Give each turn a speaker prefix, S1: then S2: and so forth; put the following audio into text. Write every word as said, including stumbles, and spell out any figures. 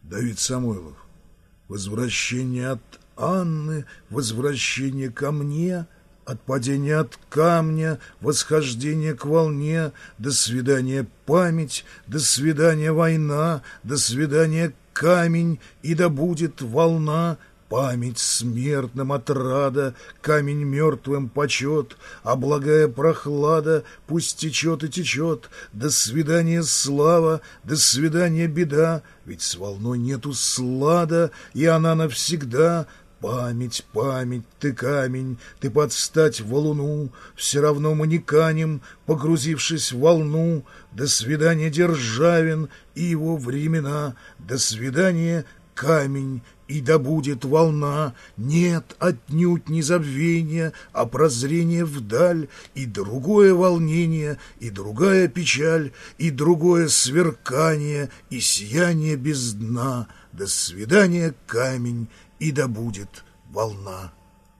S1: Давид Самойлов. Возвращение от Анны, возвращение ко мне, от падения от камня, восхождение к волне, до свидания память, до свидания война, до свидания камень, и да будет волна. Память смертным отрада, камень мертвым почет, а благая прохлада пусть течет и течет. До свидания слава, до свидания беда, ведь с волной нету слада, и она навсегда. Память, память, ты камень, ты подстать валуну, все равно мы не канем, погрузившись в волну. До свидания Державин и его времена, до свидания камень, и да будет волна. Нет, отнюдь не забвение, а прозрение вдаль, и другое волнение, и другая печаль, и другое сверкание, и сияние без дна. До свидания камень, и да будет волна.